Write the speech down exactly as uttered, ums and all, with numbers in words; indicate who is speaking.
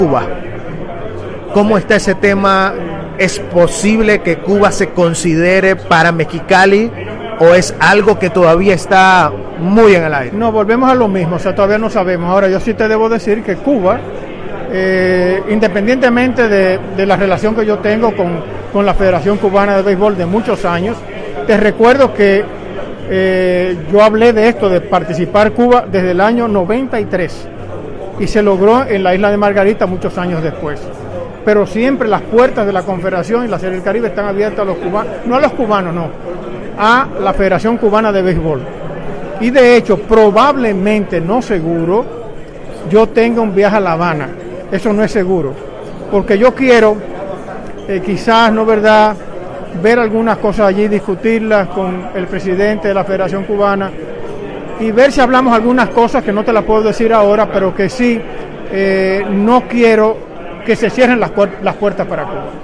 Speaker 1: Cuba. ¿Cómo está ese tema? ¿Es posible que Cuba se considere para Mexicali o es algo que todavía está muy en el aire?
Speaker 2: No, volvemos a lo mismo, o sea, todavía no sabemos. Ahora, yo sí te debo decir que Cuba, eh, independientemente de, de la relación que yo tengo con, con la Federación Cubana de Béisbol de muchos años, te recuerdo que eh, yo hablé de esto, de participar Cuba desde el año noventa y tres y se logró en la isla de Margarita muchos años después. Pero siempre las puertas de la Confederación y la Serie del Caribe están abiertas a los cubanos, no a los cubanos, no, a la Federación Cubana de Béisbol. Y de hecho, probablemente, no seguro, yo tenga un viaje a La Habana. Eso no es seguro, porque yo quiero, eh, quizás, no verdad, ver algunas cosas allí, discutirlas con el presidente de la Federación Cubana y ver si hablamos algunas cosas que no te las puedo decir ahora, pero que sí, eh, no quiero que se cierren las, puer- las puertas para Cuba.